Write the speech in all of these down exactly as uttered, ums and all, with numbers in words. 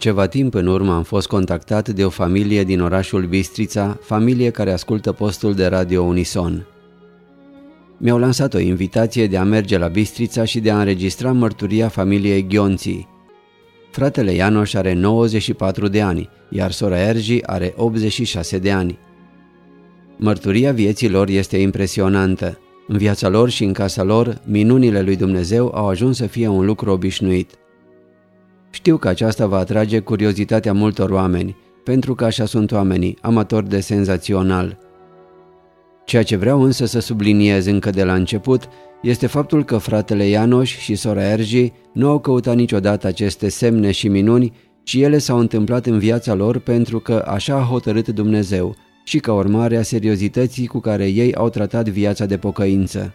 ceva timp în urmă am fost contactat de o familie din orașul Bistrița, familie care ascultă postul de radio Unison. Mi-au lansat o invitație de a merge la Bistrița și de a înregistra mărturia familiei Ghionții. Fratele Ianoș are nouăzeci și patru de ani, iar sora Ergi are optzeci și șase de ani. Mărturia vieții lor este impresionantă. În viața lor și în casa lor, minunile lui Dumnezeu au ajuns să fie un lucru obișnuit. Știu că aceasta va atrage curiozitatea multor oameni, pentru că așa sunt oamenii, amatori de senzațional. Ceea ce vreau însă să subliniez încă de la început este faptul că fratele Ianoș și sora Ergi nu au căutat niciodată aceste semne și minuni, ci ele s-au întâmplat în viața lor pentru că așa a hotărât Dumnezeu și ca urmare a seriozității cu care ei au tratat viața de pocăință.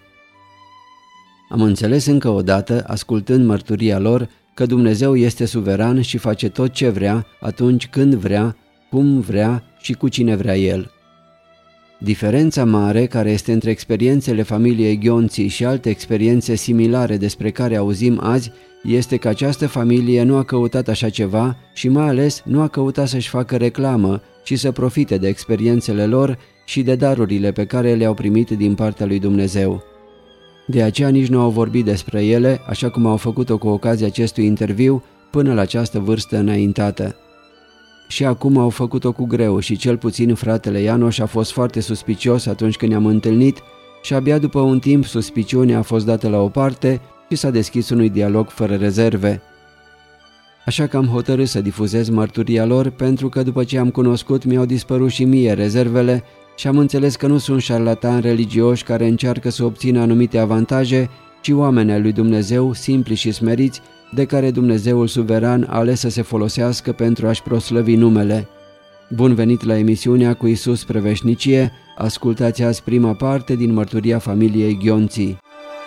Am înțeles încă o dată, ascultând mărturia lor, că Dumnezeu este suveran și face tot ce vrea, atunci când vrea, cum vrea și cu cine vrea El. Diferența mare care este între experiențele familiei Ghionții și alte experiențe similare despre care auzim azi este că această familie nu a căutat așa ceva și mai ales nu a căutat să-și facă reclamă, ci să profite de experiențele lor și de darurile pe care le-au primit din partea lui Dumnezeu. De aceea nici nu au vorbit despre ele, așa cum au făcut-o cu ocazia acestui interviu, până la această vârstă înaintată. Și acum au făcut-o cu greu și cel puțin fratele Ianoș a fost foarte suspicios atunci când ne-am întâlnit și abia după un timp suspiciunea a fost dată la o parte și s-a deschis unui dialog fără rezerve. Așa că am hotărât să difuzez mărturia lor pentru că după ce am cunoscut mi-au dispărut și mie rezervele și am înțeles că nu sunt șarlatani religioși care încearcă să obțină anumite avantaje, ci oameni ai lui Dumnezeu, simpli și smeriți, de care Dumnezeul suveran a ales să se folosească pentru a-și proslăvi numele. Bun venit la emisiunea Cu Iisus spre veșnicie, ascultați azi prima parte din mărturia familiei Ghionții.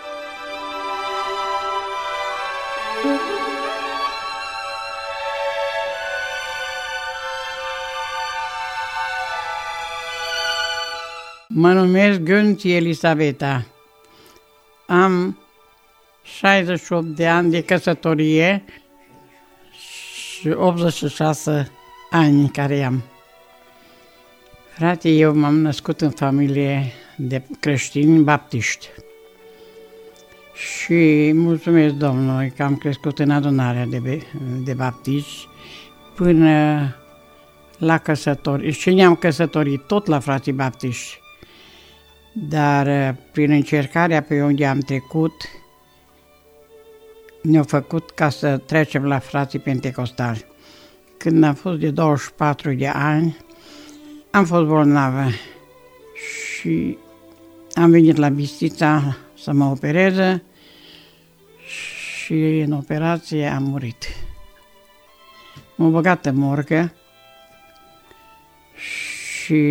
Mă numesc Ghionții Elisaveta. Am șaizeci și opt de ani de căsătorie și optzeci și șase ani care am. Frate, eu m-am născut în familie de creștini baptiști și mulțumesc Domnului că am crescut în adunarea de, de baptiști până la căsătorie. Și ne-am căsătorit tot la frații baptiști, dar prin încercarea pe unde am trecut ne-au făcut ca să trecem la frații pentecostali. Când am fost de douăzeci și patru de ani, am fost bolnavă și am venit la Bistrița să mă opereze și în operație am murit. M-au băgat în morgă și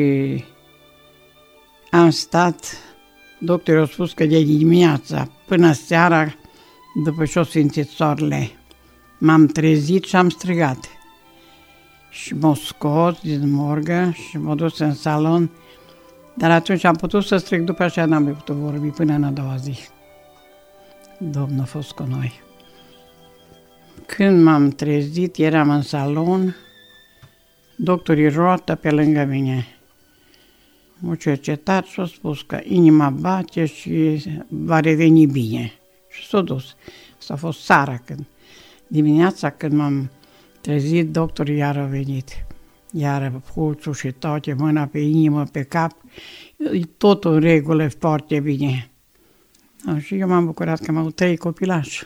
am stat, doctorul a spus că de dimineața până seara, după ce o sfințit soarele, m-am trezit și am strigat. Și m-au scos din morgă și m-au dus în salon, dar atunci am putut să strig, după aceea n-am mai putut vorbi până în a doua zi. Domnul a fost cu noi. Când m-am trezit, eram în salon, doctorii roată pe lângă mine. M-au cercetat și au spus că inima bate și va reveni bine. Și s-a dus. Asta a fost seara când, dimineața când m-am trezit, doctorul iar a venit. Iar pulsul și toate, mâna pe inimă, pe cap, totul în regulă, foarte bine. Și eu m-am bucurat că m-au trei copilași.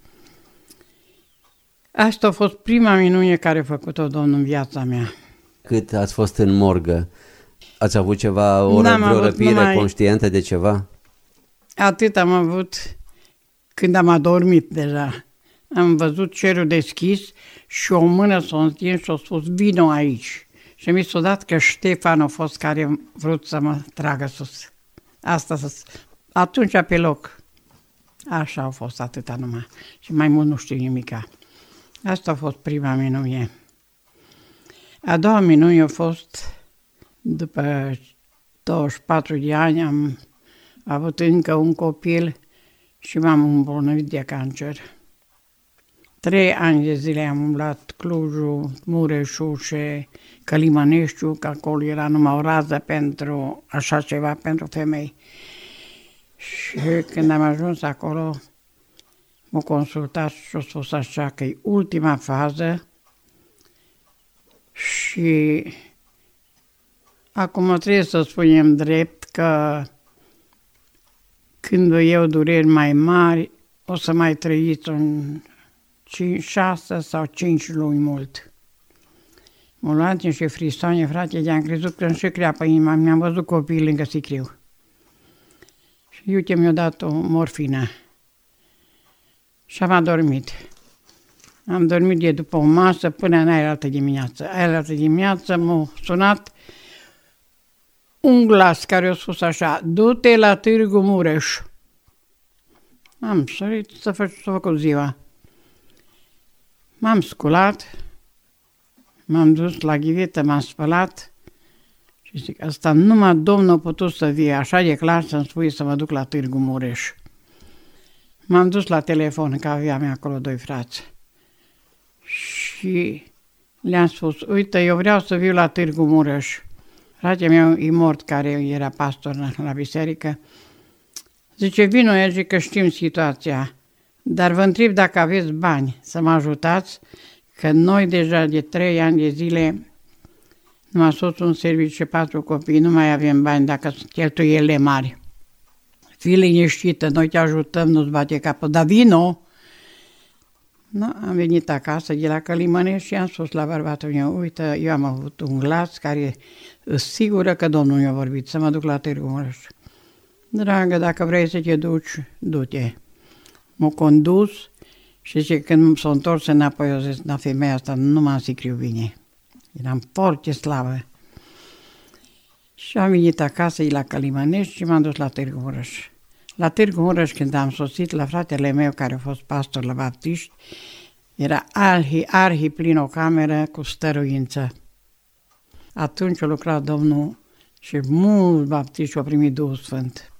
Asta a fost prima minune care a făcut-o Domnul în viața mea. Cât ați fost în morgă? Ați avut ceva, o vreo răpire numai... conștientă de ceva? Atât am avut când am adormit deja. Am văzut cerul deschis și o mână s-a întins și a spus, vino aici. Și mi s-a dat că Ștefan a fost care a vrut să mă tragă sus. Asta, atunci pe loc. Așa a fost atâta numai. Și mai mult nu știu nimica. Asta a fost prima minune. A doua minune a fost, după douăzeci și patru de ani, am avut încă un copil și m-am îmbolnăvit de cancer. Trei ani de zile am umblat Clujul, Mureșul și Călimăneștiul, că acolo era numai o rază pentru așa ceva, pentru femei. Și când am ajuns acolo, m-au consultat și au spus așa că e ultima fază și acum trebuie să spunem drept că când eu dureri mai mari, o să mai trăiți un cinci, șase sau cinci luni mult. M-au luat niște frisoane, frate, de-am crezut că îmi creapă inima, mi-am văzut copiii lângă sicriu. Și uite, mi-a dat o morfină. Și am adormit. Am dormit de după o masă până în aia altă dimineață. Aia altă dimineață m-a sunat un glas care a spus așa: du-te la Târgu Mureș. Am sărit să fac să fac ziua. M-am sculat, m-am dus la ghivetă, m-am spălat și zic, asta numai Domnul a putut să vie așa de clar să-mi spui să mă duc la Târgu Mureș. M-am dus la telefon, că aveam acolo doi frați. Și le-am spus, uite, eu vreau să viu la Târgu Mureș. Fratele meu e mort, care era pastor la biserică. Zice, vino, el zice că știm situația, dar vă întreb dacă aveți bani să mă ajutați, că noi deja de trei ani de zile, numai soțul un serviciu și patru copii, nu mai avem bani dacă sunt cheltuielile mari. Fii liniștită, noi te ajutăm, nu-ți bate capul, dar vino! No, am venit acasă de la Călimănești și am spus la bărbatul meu, uite, eu am avut un glas care e sigură că Domnul mi-a vorbit, să mă duc la Târgu Mureș. Dragă, dacă vrei să te duci, du-te. M-a condus și zice, când s-a întors înapoi, eu zis, na, femeia asta nu m-am sicriu bine. Eram foarte slabă. Și am venit acasă, la Călimănești și m-am dus la Târgu Mureș. La Târgu Mureș, când am sosit la fratele meu, care a fost pastor la baptiști, era arhi, arhi plin o cameră cu stăruință. Atunci a lucrat Domnul și mulți baptiști au primit Duhul Sfânt.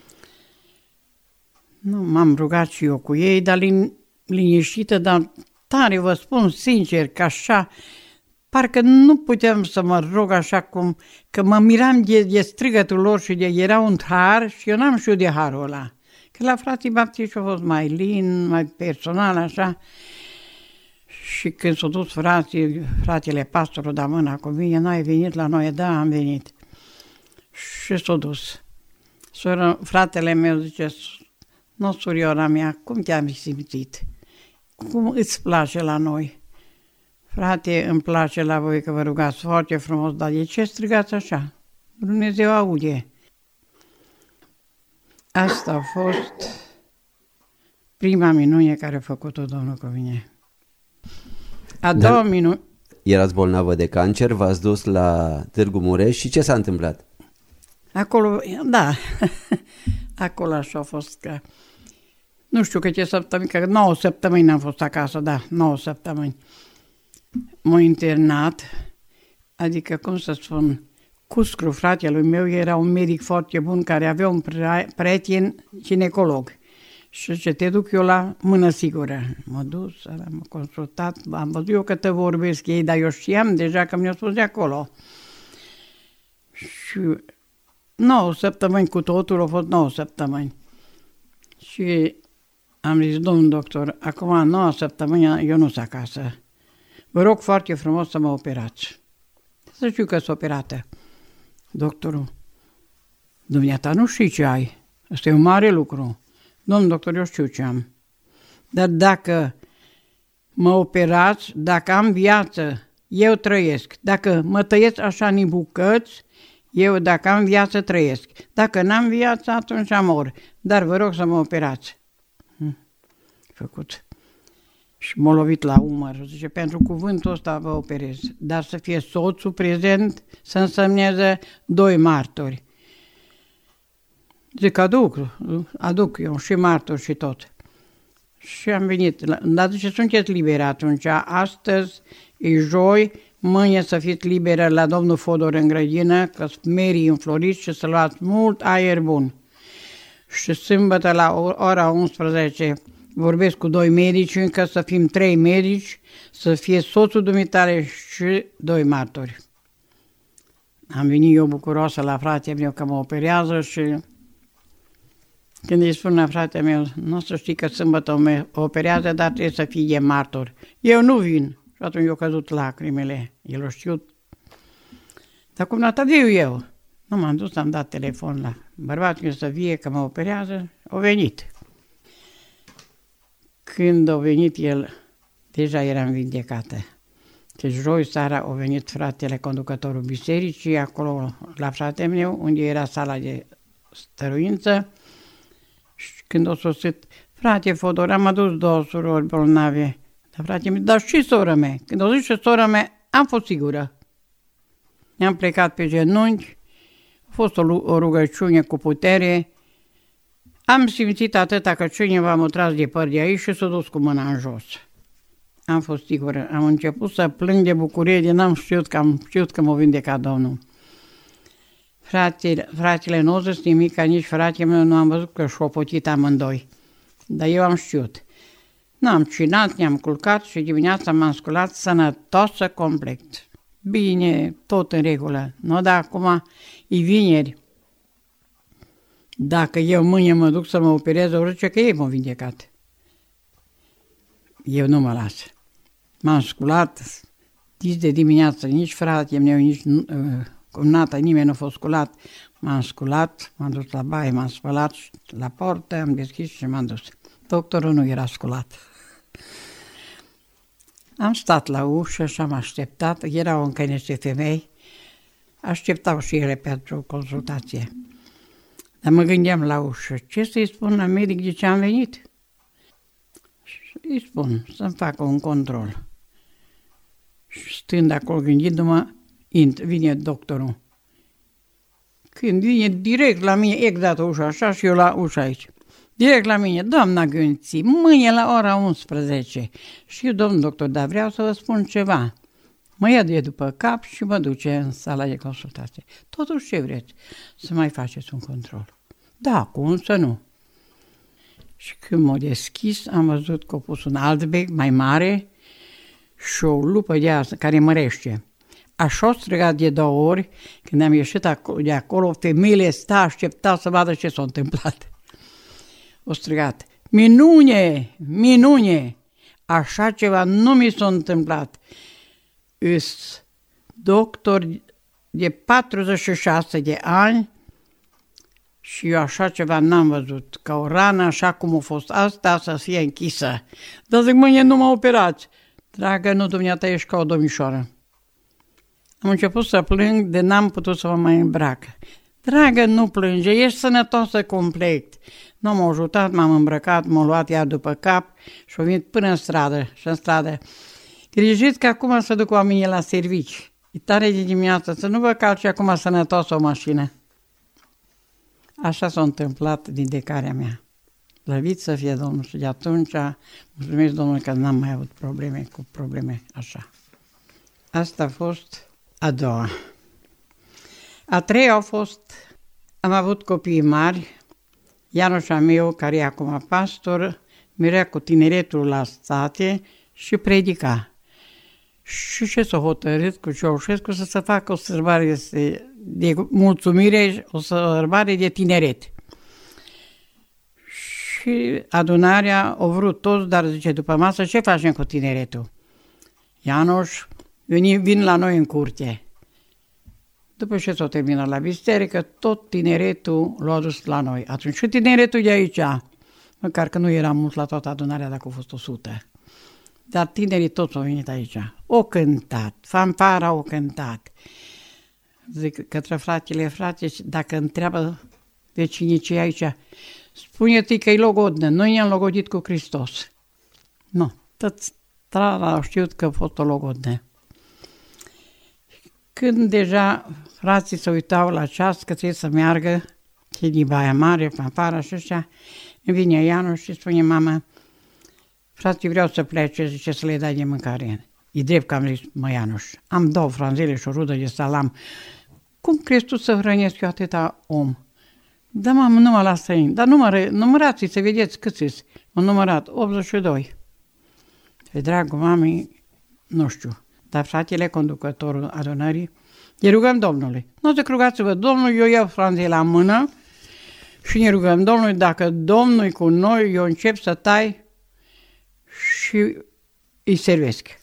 Nu, m-am rugat și eu cu ei, dar lin, liniștită, dar tare, vă spun sincer, că așa, parcă nu puteam să mă rog așa cum, că mă miram de, de strigătul lor și de, era un har și eu n-am știut de harul ăla. Că la frații baptiști a fost mai lin, mai personal, așa. Și când s-au dus frații, fratele pastorul da mâna cu mine, n-ai venit la noi? Da, am venit. Și s-a dus. Soră, fratele meu zice, nu, suriora mea, cum te-am simțit? Cum îți place la noi? Frate, îmi place la voi că vă rugați foarte frumos, dar de ce strigați așa? Dumnezeu aude. Asta a fost prima minune care a făcut-o Domnul cu mine. A doua minune... Erați bolnavă de cancer, v-ați dus la Târgu Mureș și ce s-a întâmplat? Acolo, da, acolo așa a fost că... Nu știu câte săptămâni, că nouă săptămâni am fost acasă, da, nouă săptămâni. M-a internat, adică, cum să spun, Cuscru, fratele meu, era un medic foarte bun care avea un prieten ginecolog. Și zice, te duc eu la mână sigură. M-a dus, am consultat, am văzut eu că te vorbesc ei, dar eu știam deja că mi-a spus de acolo. Și nouă săptămâni cu totul, au fost nouă săptămâni. Și am zis, domnul doctor, acum nouă săptămâni eu nu sunt acasă. Vă rog foarte frumos să mă operați. Să știu că sunt operată. Doctorul, dumneata nu știi ce ai. Asta e un mare lucru. Domnul doctor, eu știu ce am. Dar dacă mă operați, dacă am viață, eu trăiesc. Dacă mă tăiesc așa în bucăți, eu dacă am viață trăiesc. Dacă n-am viață, atunci mor. Dar vă rog să mă operați. Hm. Făcut. Și m-a lovit la umăr. Zice, pentru cuvântul ăsta vă operez. Dar să fie soțul prezent, să însemneze doi martori. Zic, aduc, aduc eu și martori și tot. Și am venit. Dar zice, sunteți liberi atunci. Astăzi e joi, mâine să fiți liberă la domnul Fodor în grădină, că sunt merii înfloriți și să luați mult aer bun. Și sâmbătă la ora unsprezece vorbesc cu doi medici, încă să fim trei medici, să fie soțul dumitare și doi martori. Am venit eu bucuroasă la fratele meu că mă operează și când îi spun la fratele meu, nu o să știi că sâmbătă mă operează, dar trebuie să fie martor. Eu nu vin. Și atunci eu căzut lacrimile. El o știut. Dar cum n-a viu eu? Nu m-am dus, am dat telefon la bărbatul să vie că mă operează. Au venit. Când a venit el, deja eram vindecată. Deci joi seara a venit fratele conducătorul bisericii, acolo la fratele meu, unde era sala de stăruință. Și când a sosit, frate Fodor, am adus două surori bolnave. Dar frate meu, dar și sora mea? Când a zis și sora mea, am fost sigură. Ne-am plecat pe genunchi, a fost o, o rugăciune cu putere. Am simțit atâta că cineva m-a tras de păr de aici și s-a dus cu mâna în jos. Am fost sigură. Am început să plâng de bucurie, de n-am știut că am știut că m-a vindecat Domnul. Fratele, fratele nu a zis nimic, nici fratele meu nu am văzut că și-o potit amândoi. Dar eu am știut. N-am cinat, ne-am culcat și dimineața m-am sculat sănătoasă complet. Bine, tot în regulă. Nu, dar acum e vineri. Dacă eu mâine mă duc să mă operez, o zice că ei m-au vindecat. Eu nu mă las. M-am sculat, nici de dimineață, nici fratele meu, nici uh, cumnata, nimeni nu a fost sculat. M-am sculat, m-am dus la baie, m-am spălat la portă, am deschis și m-am dus. Doctorul nu era sculat. Am stat la ușă și am așteptat, erau încă niște femei, așteptau și ele pentru consultație. Dar mă gândeam la ușă, ce să-i spun la medic de ce am venit? Și îi spun să-mi facă un control. Și stând acolo gândindu-mă, vine doctorul. Când vine direct la mine, exact ușa așa și eu la ușa aici. Direct la mine, doamna Gânții, mâine la ora unsprezece. Și eu, domn doctor, dar vreau să vă spun ceva. Mă ia de după cap și mă duce în sala de consultație. Totuși ce vreți? Să mai faceți un control. Da, cum să nu? Și când m-a deschis, am văzut că a pus un alt bec mai mare și o lupă de asta care mărește. Așa o strigat de două ori, când am ieșit de acolo, femeile sta, așteptau să vadă ce s-a întâmplat. O strigat, minune, minune, așa ceva nu mi s-a întâmplat. Îs doctor de patruzeci și șase de ani și eu așa ceva n-am văzut, ca o rană așa cum a fost asta să fie închisă. Dar zic, mâine nu mă operați. Dragă, nu, dumneata, ești ca o domnișoară. Am început să plâng de n-am putut să mă mai îmbrac. Dragă, nu plânge, ești sănătoasă complet. Nu m-a ajutat, m-am îmbrăcat, m-a luat iar după cap și a venit până în stradă. Și în stradă, grijiți că acum să duc oamenii la servici. E tare de dimineață, să nu vă calci acum sănătoasă o mașină. Așa s-a întâmplat vindecarea mea. Slăvit să fie Domnul și de atunci mulțumesc Domnului că n-am mai avut probleme cu probleme așa. Asta a fost a doua. A treia a fost, am avut copii mari, Ianuș al meu, care e acum pastor, merea cu tineretul la state și predica. Și ce s-a hotărât cu Ceaușescu să se facă o sărbare de mulțumire, o sărbare de tineret. Și adunarea a vrut toți, dar zice, după masă, ce facem cu tineretul? Ianuș, vin, vin la noi în curte. După ce s-a terminat la biserică, tot tineretul l-a adus la noi. Atunci și tineretul de aici, măcar că nu era mult la toată adunarea, dacă a fost o sută. Dar tinerii toți au venit aici. O cântat, fanfara o cântat. Zic către fratele, frate, dacă întreabă vecinii ce e aici, spune-te că e logodnă, noi ne-am logodit cu Hristos. Nu, tot strada au știut că a fost o logodnă. Când deja frații se uitau la ceas că trebuie să meargă, că e din Baia Mare, fanfara și așa, îmi vine Ianu și spune, mama, frate, vreau să plece, zice, să le dai de mâncare. E drept că am zis, mă, Ianuș, am două franzele și o rudă de salam. Cum crezi tu să hrănesc eu atâta om? Da, mamă, numai la străini. Dar numără, numărați să vedeți câți am numărat, optzeci și doi. Pe dragul mamei, nu știu, dar fratele, conducătorul adunării, ne rugăm Domnului. Nu te rugați-vă, Domnul, eu iau franzei la mână și ne rugăm Domnului, dacă Domnul e cu noi, eu încep să tai și îi servesc.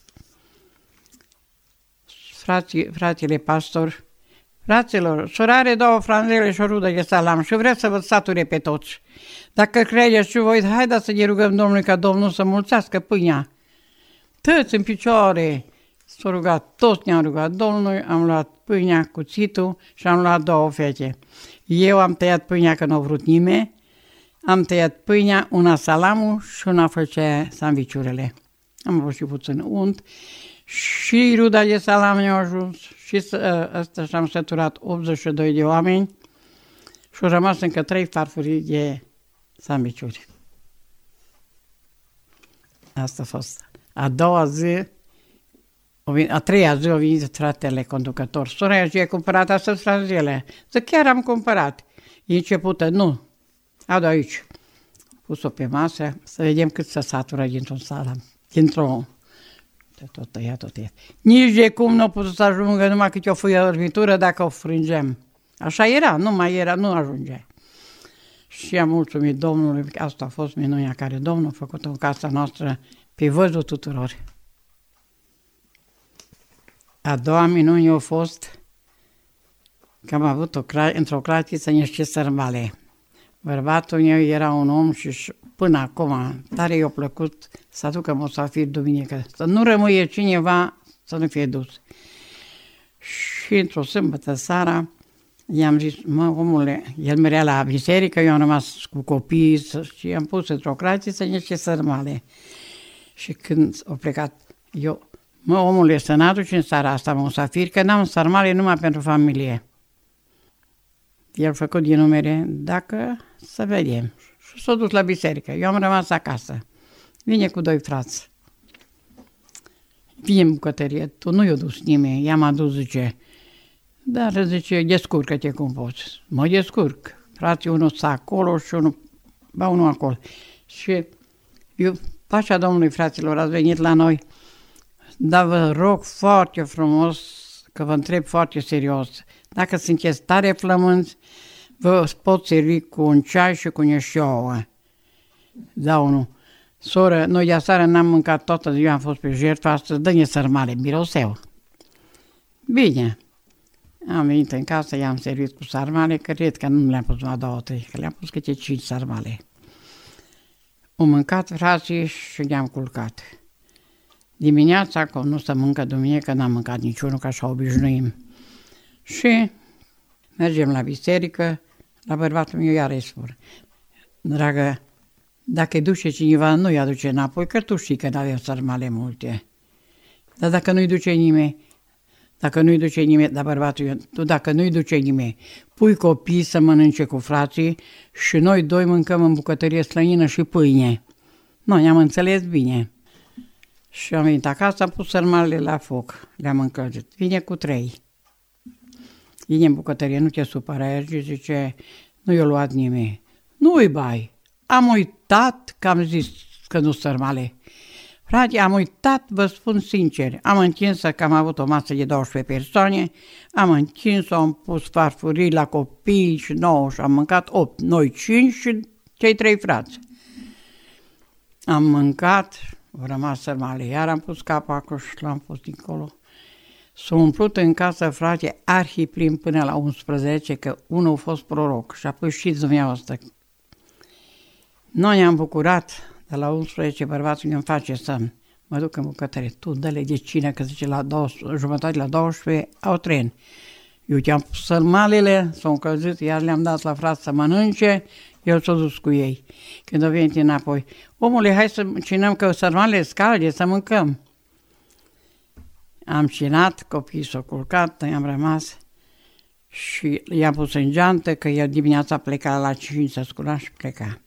Frații, fratele pastor, fraților, sorare două franzele și o rudă de salam și vreți să vă sature pe toți. Dacă credeți și voi, haideți să ne rugăm Domnului ca Domnul să mulțească pâinea. Toți în picioare s-au rugat, toți ne-am rugat Domnului, am luat pâinea, cuțitul și am luat două fete. Eu am tăiat pâinea că nu a vrut nimeni, am tăiat pâinea, una salamul și una făcea sandviciurile. Am avut și puțin unt și ruda de salam ne-a ajuns și ăsta și-am săturat optzeci și doi de oameni și au rămas încă trei farfurii de sandviciuri. Asta a fost. A doua zi, a treia zi a venit fratele conducător. Sora și a cumpărat astăzi franzele. Zic, chiar am cumpărat. E începută, nu. Adu aici. Pus-o pe masă, să vedem cât se satură dintr-un salam. Dintr-o... Tot tăia, tot tăia. Nici de cum nu a putut să ajungă numai câte o fărmitură dacă o frângem. Așa era, nu mai era, nu ajungea. Și am mulțumit Domnului, asta a fost minunea care Domnul a făcut în casa noastră pe văzul tuturor. A doua minune a fost că am avut o cra- într-o cratiță niște sărmale. Bărbatul meu era un om și până acum tare i-a plăcut să aducă musafir duminică, să nu rămâie cineva să nu fie dus. Și într-o sâmbătă seara i-am zis, mă, omule, el merea la biserică, eu am rămas cu copiii și am pus într-o cratiță niște sărmale. Și când au plecat, eu, mă, omule, să n-aduci în seara asta musafir, că n-am sărmale numai pentru familie. El a făcut din numere, dacă să vedem. Și s-a dus la biserică. Eu am rămas acasă. Vine cu doi frați. Vine în bucătărie, tu nu i-a dus nimeni, i-am adus, zice. Dar, zice, descurcă-te cum poți. Mă descurc. Frații, unul stă acolo și unul, ba, unul acolo. Și eu, pașa Domnului, fraților, ați venit la noi, dar vă rog foarte frumos, că vă întreb foarte serios, dacă sunteți tare flămânți, vă pot servi cu un ceai și cu niște. Da, unul. Soră, noi de aseară n-am mâncat toată ziua, am fost pe jertfă, astăzi dă-ne sărmale, miroseu. Bine. Am venit în casă, i-am servit cu sarmale, că cred că nu le-am pus la două, trei, că le-am pus câte cinci sarmale. Am mâncat frații și ne-am culcat. Dimineața, că nu se mâncă duminică, n-am mâncat niciunul, că așa obișnuim. Și mergem la biserică, la bărbatul meu iar îi spun, dragă, dacă îi duce cineva, nu-i aduce înapoi, că tu știi că n-avem sarmale multe. Dar dacă nu-i duce nimeni, dacă nu-i duce nimeni, dar bărbatul meu, tu dacă nu-i duce nimeni, pui copii să mănânce cu frații și noi doi mâncăm în bucătărie slănină și pâine. Noi ne-am înțeles bine. Și am venit acasă, am pus sărmalele la foc, le-am încălzit. Vine cu trei. Vine în bucătărie, nu te supăra, el și zice, nu i-a luat nimeni. Nu-i bai, am uitat că am zis că nu sărmale. Frate, am uitat, vă spun sincer, am întins-o că am avut o masă de douăsprezece persoane, am întins-o, am pus farfurii la copii și nouă și am mâncat opt, noi cinci și cei trei frați. Am mâncat, au rămas sărmale, iar am pus capul acolo și l-am pus dincolo. S-a umplut în casă, frate, arhiplin până la unsprezece, că unul a fost proroc și apoi știți dumneavoastră. Noi ne-am bucurat, de la unsprezece bărbatul ne-mi face să mă duc în bucătărie. Tu dă-le de cină, că zice la douăsprezece, jumătate la douăsprezece, au tren. Eu te-am pus sărmalele, s-au încălzit, iar le-am dat la frat să mănânce, el s-a dus cu ei. Când a venit înapoi, omule, hai să cinăm că sărmalele scalde, să mâncăm. Am cinat, copiii s-au culcat, i-am rămas și i-am pus în geantă, că eu dimineața pleca la cinci, să scula și pleca.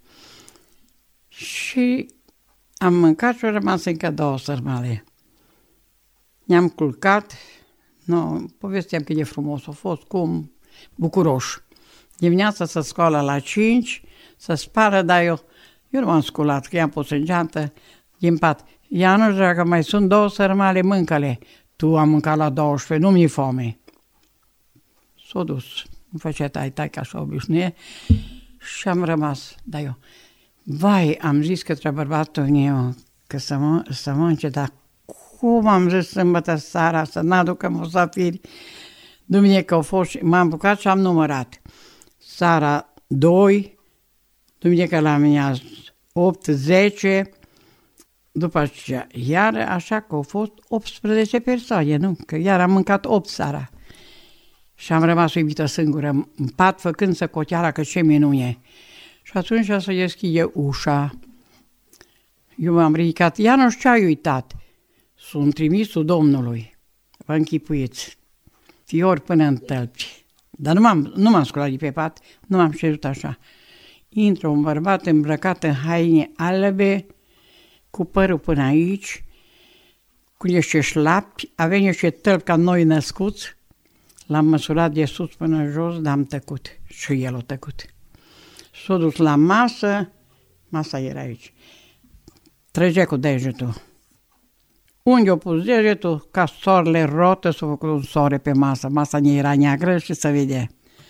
Și am mâncat și au rămas încă două sărmale. Ne-am culcat, no, povesteam cât de frumos a fost, cum bucuroși. Dimineața se scoală la cinci, se spală, dar eu, eu nu m-am sculat, că i-am pus în geantă din pat. Ianuș, dacă mai sunt două sărmale, mâncă-le. Tu am mâncat la douăsprezece, nu mi-e foame. S-a dus, îmi făcea tai-tai ca așa obișnuie și am rămas. Dar eu, vai, am zis către bărbatul meu că să, mă, să mănânce, dar cum am zis sâmbătă seara să n-aducă musafiri? Duminică au fost și m-am bucat și am numărat. Seara doi, duminică la mine opt, zece, după aceea, iar așa că au fost optsprezece persoane, nu? Că iar am mâncat opt seara. Și am rămas uimită singură în pat, făcând să coteara că ce minune. Și atunci să deschide ușa. Eu m-am ridicat, iar nu știu ce ai uitat. Sunt trimisul Domnului. Vă închipuiți. Fiori până în tălpi. Dar nu m-am, nu m-am sculat de pe pat, nu m-am șezut așa. Intră un bărbat îmbrăcat în haine albe, cu părul până aici, cu niște șlapi, avea niște tălpi ca noi născuți. L-am măsurat de sus până jos, dar am tăcut. Și el a tăcut. S-a dus la masă, masa era aici. Trăgea cu degetul. Unde a pus degetul, ca soarele rotă, s-a făcut un soare pe masă. Masa ne era neagră și se vedea.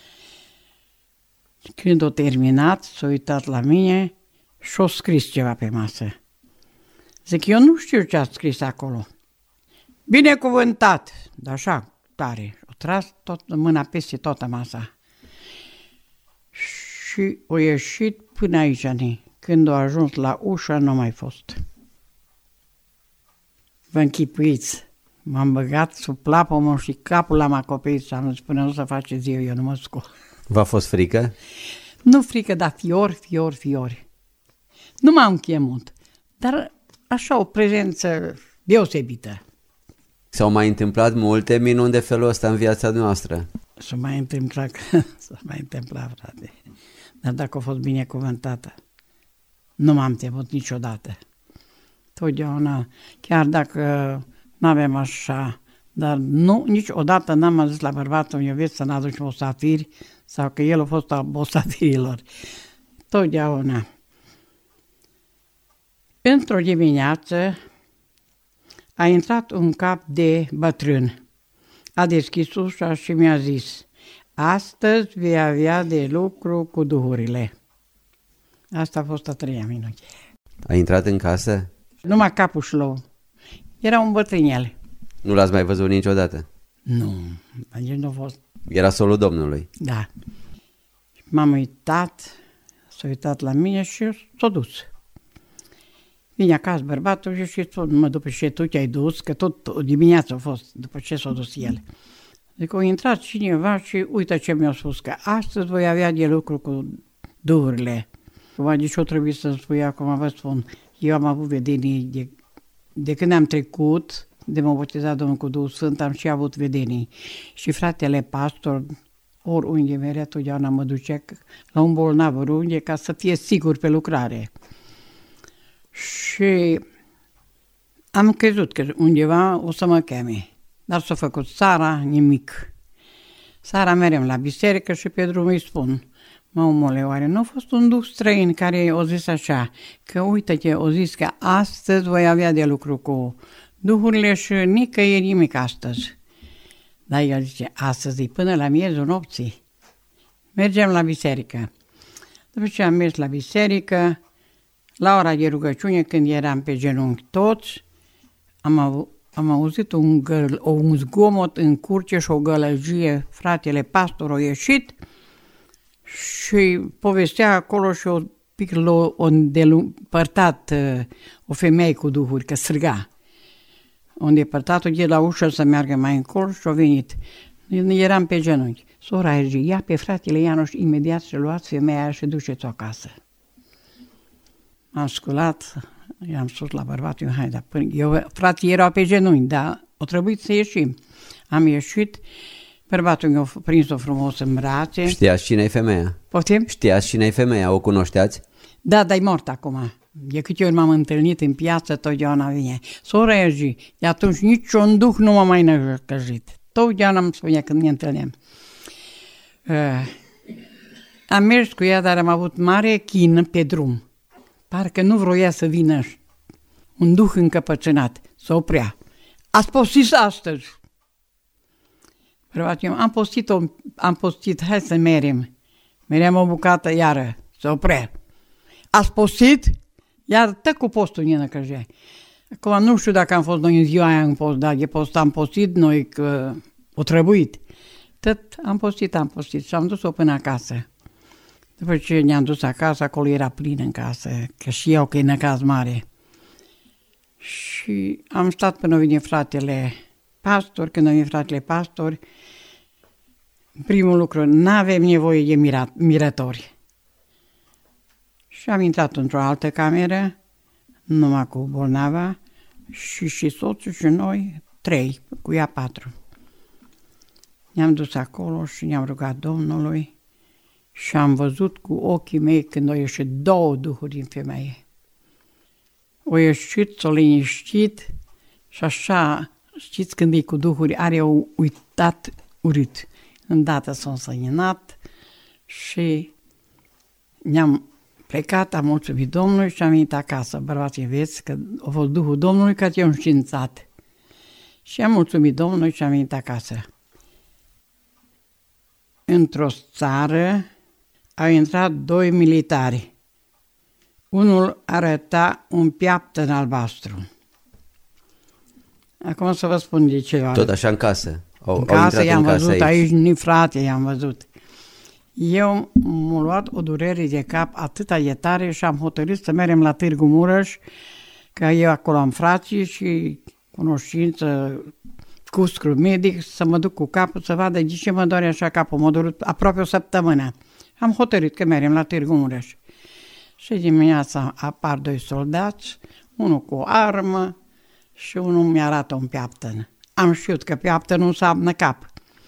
Când a terminat, s-a uitat la mine și a scris ceva pe masă. Zic, eu nu știu ce a scris acolo. Binecuvântat! Dar așa, tare. A tras tot, mâna peste toată masa. Și a ieșit până aici. Când a ajuns la ușă, nu a mai fost. Vă închipuiți. M-am băgat sub plapomul și capul l-am acoperit și am zis, până nu se face ziua, eu nu mă scol. V-a fost frică? Nu frică, dar fiori, fiori, fiori. Nu m-am chemut, dar așa o prezență deosebită. S-au mai întâmplat multe minuni de felul ăsta în viața noastră? S-a mai întâmplat, s-a mai întâmplat, frate. Dar dacă a fost binecuvântată, nu m-am temut niciodată. Totdeauna, chiar dacă nu avem așa, dar nu, niciodată n-am zis la bărbatul meu, vezi să n-aduci musafiri sau că el a fost al musafirilor. Totdeauna. Într-o dimineață a intrat un cap de bătrân. A deschis ușa și mi-a zis, astăzi vei avea de lucru cu duhurile. Asta a fost a treia minute. A intrat în casă? Numai capul și lou. Era un bătrânel. Nu l-ați mai văzut niciodată? Nu, nici nu a fost. Era solul Domnului? Da. M-am uitat, s-a uitat la mine și s-a dus. Vine acasă bărbatul și spun, mă, după ce tu te-ai dus, că tot o dimineață a fost, după ce s-a dus el. Zic, a intrat cineva și uite ce mi-a spus, că astăzi voi avea de lucru cu duhurile. De ce o trebuie să spui acum, vă spun, eu am avut vedenii de, de când am trecut, de m-a botezat Domnul cu Duhul Sfânt, am și avut vedenii. Și fratele pastor, oriunde merea, totdeauna mă ducea la un bolnav oriunde, ca să fie sigur pe lucrare. Și am crezut că undeva o să mă cheme, dar s-a făcut seara, nimic. Seara merem la biserică și pe drum îi spun, mă, omule, oare nu a fost un duh străin care o zis așa, că uite-te, o zis că astăzi voi avea de lucru cu duhurile și nicăieri nimic astăzi. Dar el zice, astăzi e până la miezul nopții. Mergem la biserică. După ce am mers la biserică, la ora de rugăciune, când eram pe genunchi toți, am, av- am auzit un, găl- un zgomot în curte și o gălăgie. Fratele pastor a ieșit și povestea acolo și o pic l-o îndepărtat o femeie cu duhuri, că străga. O îndepărtat-o de la ușă să meargă mai încolo și a venit. Eram pe genunchi. Sora Ergie, ia pe fratele Ianuș imediat și luați femeia și duceți-o acasă. Am sculat, i-am spus la bărbatul, hai, dar până, eu, frații erau pe genunchi, dar o trebuit să ieșim. Am ieșit, bărbatul mi-a prins-o frumos în brațe. Știați cine-i femeia? Poftim? Știați cine-i femeia, o cunoșteați? Da, dar e mort acum. De câte ori m-am întâlnit în piață, totdeauna vine. Sora Ergie, de atunci niciun duh nu m-a mai năcăjit. Totdeauna îmi spunea când ne întâlneam. Uh, Am mers cu ea, dar am avut mare chină pe drum. Parcă nu vroia să vină un duh încăpățânat, să oprea. Ați postit astăzi? Bărbatul, am postit, o, am postit, hai să merem. Meream o bucată iară, să oprea. Ați postit? Iar tă cu postul Nina Căjea. Acum nu știu dacă am fost noi în ziua aia în post, dar e post, am postit noi că o trebuit. Tot am postit, am postit și am dus-o până acasă. După ce ne-am dus acasă, acolo era plin în casă, că și eu că e năcaz mare. Și am stat până vine fratele pastor, când vine fratele pastor, primul lucru, n-avem nevoie de mira, mirători. Și am intrat într-o altă cameră, numai cu bolnava, și, și soțul și noi, trei, cu ea patru. Ne-am dus acolo și ne-am rugat Domnului și am văzut cu ochii mei când au ieșit două duhuri din femeie. O ieșit, s-o liniștit și așa, știți când e cu duhuri, are o uitat urât. Îndată s-a însănăinat și ne-am plecat, am mulțumit Domnului și am venit acasă. Bărbații, vezi că a fost Duhul Domnului că te-a înștiințat. Și am mulțumit Domnului și am venit acasă. Într-o țară au intrat doi militari. Unul arăta un piaptăn albastru. Acum să vă spun de ce. Tot așa în casă? Au, în casă i-am văzut, aici, aici nici frate i-am văzut. Eu m-am luat o durere de cap atâta de tare și am hotărât să mergem la Târgu Mureș, că eu acolo am frații și cunoștință, cuscru medic, să mă duc cu capul să vadă de ce mă doare așa capul. M-a durut aproape o săptămână. Am hotărât că mergem la Târgu Mureș. Și dimineața apar doi soldați, unul cu o armă și unul mi-arată un piaptăn. Am știut că piaptănul înseamnă cap.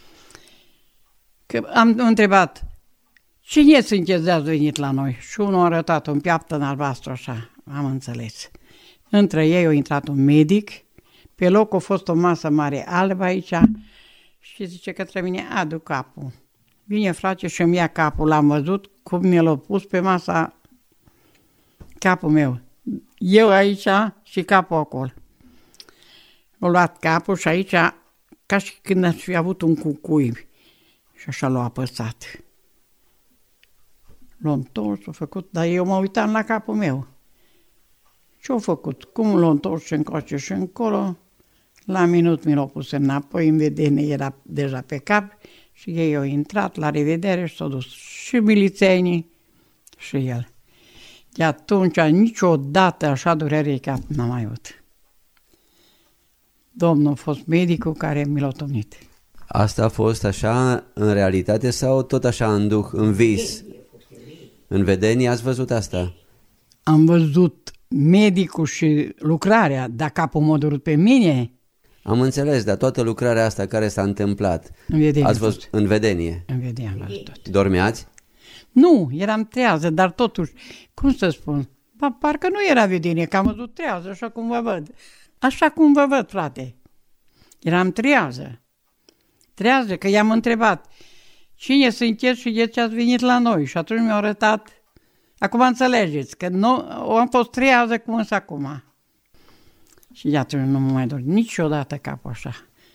Că am întrebat, cine sunteți de ați venit la noi? Și unul a arătat un piaptăn albastru așa, am înțeles. Între ei a intrat un medic, pe loc a fost o masă mare albă aici și zice către mine, adu capul. Vine frate și îmi ia capul, l-am văzut cum mi l-a pus pe masa capul meu. Eu aici și capul acolo. A luat capul și aici, ca și când aș fi avut un cucui. Și așa l-a apăsat. L-a întors, a făcut, dar eu mă uitam la capul meu. Ce-a făcut? Cum l-a întors și încoace și încolo? La minut mi l-a pus înapoi, în vedenie era deja pe cap și ei au intrat, la revedere și s-au dus și milițenii și el. De atunci, niciodată așa durere cap n-am mai avut. Domnul a fost medicul care mi l-a tomnit. Asta a fost așa în realitate sau tot așa în duh, în vis? În vedenie ați văzut asta? Am văzut medicul și lucrarea, dar capul m-a durut pe mine. Am înțeles, dar toată lucrarea asta care s-a întâmplat, în vedenie, ați văzut în vedenie? În vedenie am văzut tot. Dormeați? Nu, eram trează, dar totuși, cum să spun, parcă nu era vedenie, că am văzut trează, așa cum vă văd. Așa cum vă văd, frate. Eram trează. Trează, că i-am întrebat cine sunteți și de ce ați venit la noi. Și atunci mi-au arătat, acum înțelegeți, că nu, am fost trează cum însă acum. Și de atunci nu mă mai dor niciodată capul așa.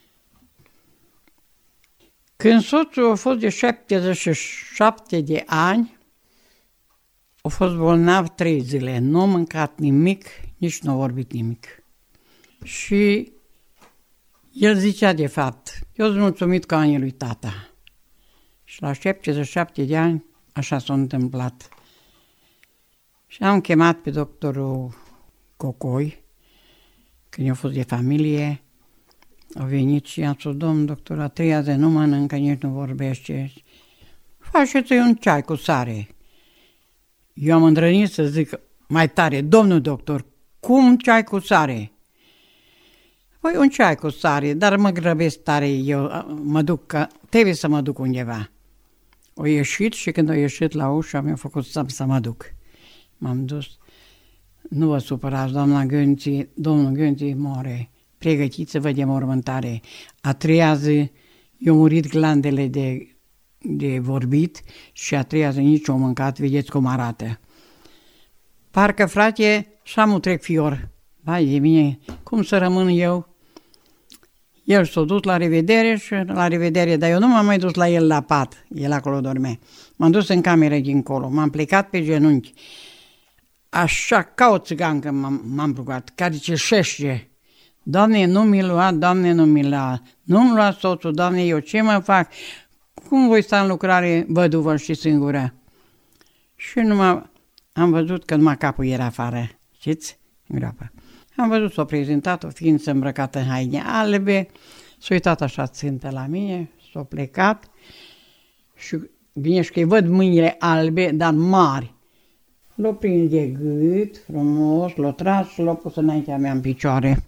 Când soțul a fost de șaptezeci și șapte de ani, a fost bolnav trei zile, nu a mâncat nimic, nici nu a vorbit nimic. Și el zicea de fapt, eu sunt mulțumit cu anii lui tata. Și la șaptezeci și șapte de ani așa s-a întâmplat. Și am chemat pe doctorul Cocoi, când a fost de familie, a venit și i-a spus, domn doctor, a treia zi nu mănâncă, nici nu vorbește. Faceți-i un ceai cu sare. Eu am îndrănit să zic mai tare, domnul doctor, cum ceai cu sare? Păi un ceai cu sare, dar mă grăbesc tare, eu mă duc, că trebuie să mă duc undeva. O ieșit și când o ieșit la ușă, mi-a făcut să, să mă duc. M-am dus. Nu vă supărați, doamna Gânții, domnul Gânții moare. Pregătiți-vă de mormântare. A treia zi i-au murit glandele de de vorbit și a treia zi nici o mâncat, vedeți cum arată. Parcă, frate, și-am trec fior. Vai de mine, cum să rămân eu? El s-a dus la revedere și la revedere, dar eu nu m-am mai dus la el la pat, el acolo dormea. M-am dus în cameră dincolo, m-am plecat pe genunchi. Așa, ca o țigancă m-am, m-am rugat, care ce șește. Doamne, nu mi-l lua, Doamne, nu mi-l lua, nu-mi lua soțul, Doamne, eu ce mă fac? Cum voi sta în lucrare văduvă și singură? Și numai am văzut că numai capul era afară, știți, în groapă. Am văzut, s-o prezentat, o ființă îmbrăcată în haine albe, s-a uitat așa țintă la mine, s-a plecat și bine și că-i văd mâinile albe, dar mari. L-a prins de gât, frumos, l-a tras și l-a pus înaintea mea în picioare.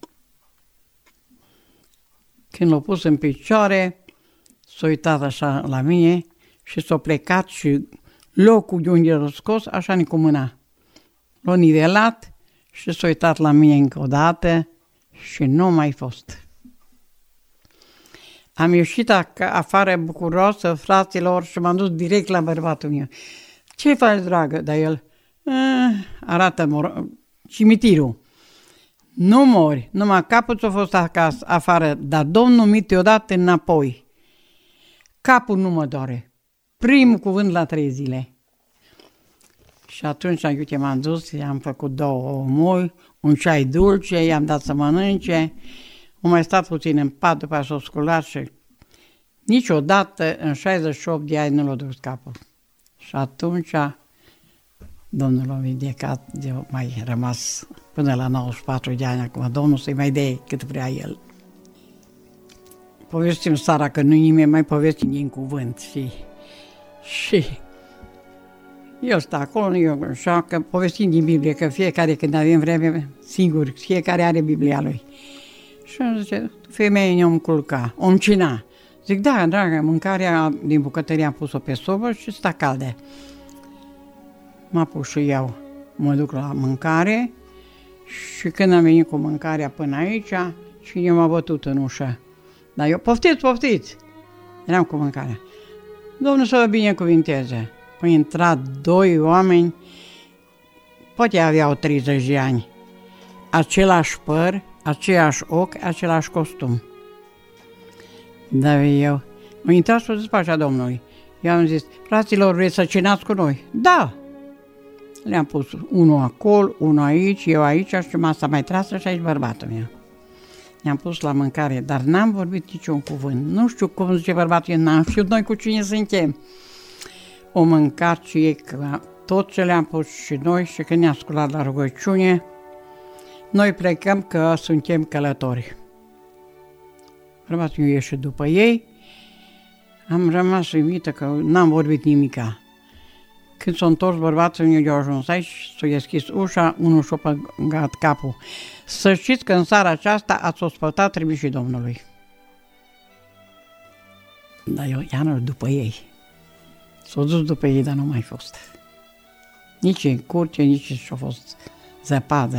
Când l-a pus în picioare, s-a uitat așa la mine și s-a plecat și locul de unde l-a scos, așa ni cu mâna. L-a nivelat și s-a uitat la mine încă o dată și nu mai fost. Am ieșit afară bucuroasă, fraților, și m-am dus direct la bărbatul meu. Ce faci, dragă? Dar el arată mor- cimitirul. Nu mori, numai capul ți-a fost acasă, afară, dar Domnul mi te-o dat înapoi. Capul nu mă doare. Primul cuvânt la trei zile. Și atunci, uite, m-am dus, i-am făcut două omoi, un ceai dulce, i-am dat să mănânce. Am mai stat puțin în pat, după aceea s-o sculat și niciodată în șaizeci și opt de ani nu l-a dus capul. Și atunci Domnul l-a vindecat, de mai rămas până la nouăzeci și patru de ani acum. Domnul să-i mai dea cât vrea el. Povestim seara că nu nimeni mai povestim din cuvânt și, și el stă acolo, eu așa, că povestim din Biblie, că fiecare când avem vreme, singur, fiecare are Biblia lui. Și îmi zice, femeie ne-om culca, om cina. Zic, da, dragă, mâncarea din bucătărie am pus-o pe sobă și sta caldă. M-a pus și eu, mă duc la mâncare și când am venit cu mâncarea până aici, cine m-a bătut în ușă. Dar eu, poftiți, poftiți! Eram cu mâncarea. Domnul să vă binecuvinteze. Au intrat doi oameni, poate aveau treizeci de ani, același păr, aceiași ochi, același costum. Dar eu, au intrat și au zis pacea Domnului. Eu am zis, fraților, vreți să cinați cu noi? Da! Le-am pus unul acolo, unul aici, eu aici și masa mai trasă și aici bărbatul meu. Ne-am pus la mâncare, dar n-am vorbit niciun cuvânt. Nu știu cum zice bărbatul, n-am știut noi cu cine suntem. O mâncat și ei, că tot ce le-am pus și noi și când ne-am sculat la rugăciune, noi plecăm că suntem călători. Bărbatul meu ieși după ei, am rămas uimită că n-am vorbit nimica. Când s-a întors bărbatul meu, eu ajuns aici, s-a deschis ușa, unul și-a păgat capul. Să știți că în seara aceasta ați ospătat trimișii Domnului. Dar eu, iară, după ei. S-a dus după ei, dar nu mai fost. Nici în curte, nici și-a fost zăpadă.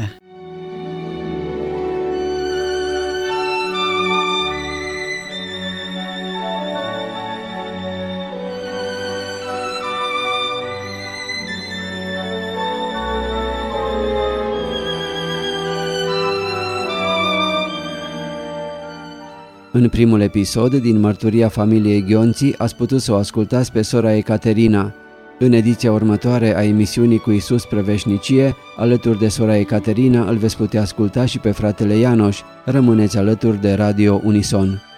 În primul episod din Mărturia familiei Ghionții ați putut să o ascultați pe sora Ecaterina. În ediția următoare a emisiunii Cu Iisus spre veșnicie, alături de sora Ecaterina îl veți putea asculta și pe fratele Ianoș. Rămâneți alături de Radio Unison.